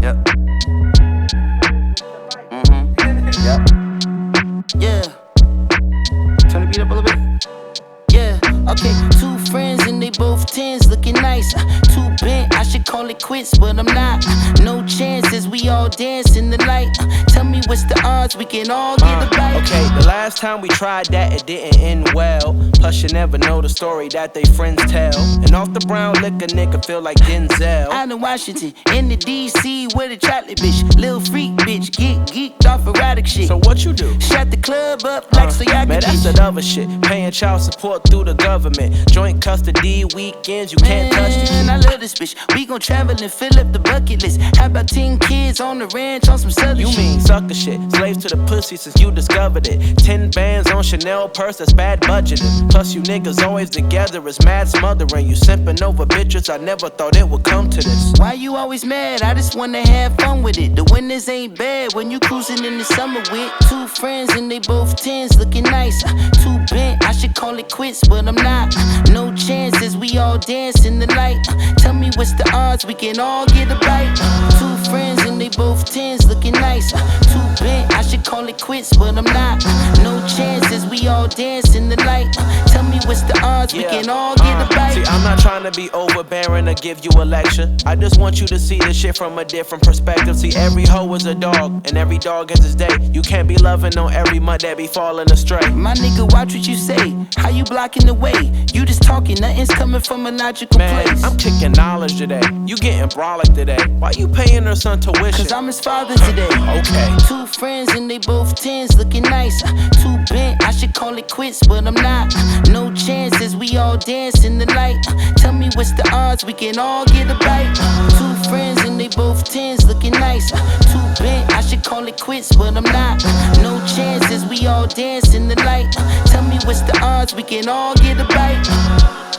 Yep. Yep. Yeah. Turn the beat up a little bit. Yeah. Okay. Two friends and they both tens, looking nice. Too bent, I should call it quits, but I'm not. No chances, we all dance in the light. Tell me what's the odds we can all get a bite. Okay, the last time we tried that, it didn't end well. Plus you never know the story that they friends tell. And off the brown liquor, nigga feel like Denzel. Out in Washington, in the DC with a chocolate bitch. Lil freak bitch, get geeked off erotic shit. So what you do? Shut the club up like Soyaga. Man, that's that other shit. Paying child support through the government. Joint custody weekends, you can't touch the Man, I love this bitch. We gon' travel and fill up the bucket list. How about 10 kids on the ranch on some southern You shit? mean sucker shit. Slaves to the pussy since you discovered it. 10 bands on Chanel purse, that's bad budgeting. Plus you niggas always together, it's mad smothering. You simping over bitches, I never thought it would come to this. Why you always mad? I just wanna have fun with it. The winters ain't bad when you cruising in the summer with two friends and they both tens, looking nice. Too bent, I should call it quits, but I'm not. No chances, we all dance in the light. Tell me what's the odds we can all get a bite. Two friends and they both tens, looking nice. Too bent, I should call it quits, but I'm not. No chances, we all dance in the light. Tell me what's the odds we can all get a bite. See, I'm not trying to be overbearing or give you a lecture. I just want you to see this shit from a different perspective. See, every hoe is a dog, and every dog has his day. You can't be loving on every mud that be falling astray. My nigga, watch what you say. How you blocking the way? You just talking, nothing's coming from a logical Man, place. I'm kicking knowledge today. You getting brolic today. Why you paying her son tuition? Cause I'm his father today. Okay. Two friends and they both tens, looking nice. Too bent, I should call it quits, but I'm not. No chances, we all dance in the light. Tell me what's the odds we can all get a bite. Two friends and they both tens, looking nice. Too bent, I should call it quits, but I'm not. No chances, we all dance in the light. Tell me what's the odds we can all get a bite.